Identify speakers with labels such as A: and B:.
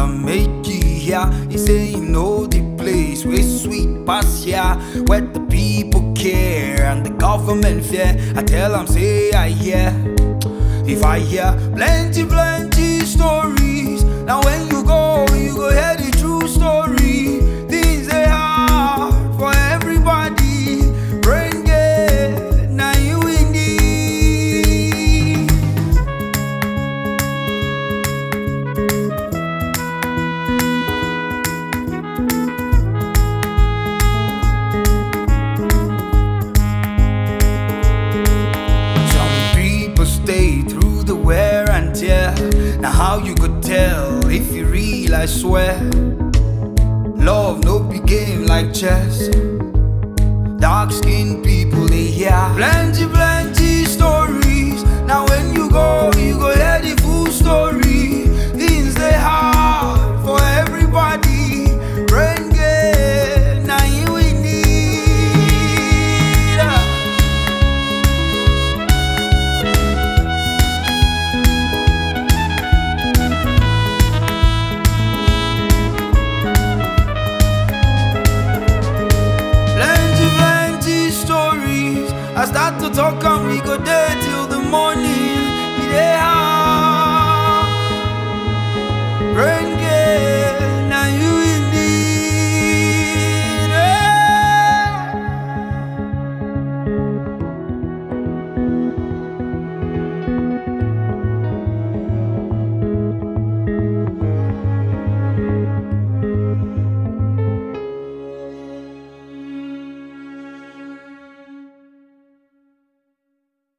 A: make you here. He say you know the place where sweet pass here, where the people care and the government fear. I tell them say I hear. If I hear plenty stories, now when you go hear the true story. Things they hard for everybody. Bring it, now you in need. Some people stay through the wear and tear. Now how you could tell if you real, I swear. Love no be game like chess. Dark skinned people they hear plenty stories. Now when you go hear